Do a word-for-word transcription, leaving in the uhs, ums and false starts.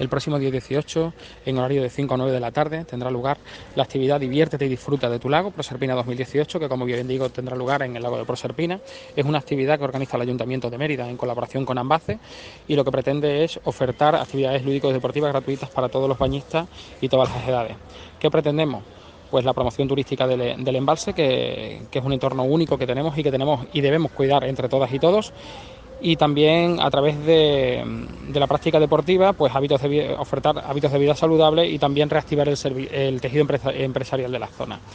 El próximo día dieciocho, en horario de cinco a nueve de la tarde, tendrá lugar la actividad Diviértete y Disfruta de tu Lago, Proserpina dos mil dieciocho, que como bien digo tendrá lugar en el lago de Proserpina. Es una actividad que organiza el Ayuntamiento de Mérida en colaboración con Ambace y lo que pretende es ofertar actividades lúdico-deportivas gratuitas para todos los bañistas y todas las edades. ¿Qué pretendemos? Pues la promoción turística del, del embalse, que, que es un entorno único que tenemos y que tenemos y debemos cuidar entre todas y todos. Y también a través de, de la práctica deportiva, pues hábitos de, ofertar hábitos de vida saludables y también reactivar el, el tejido empresarial de la zona.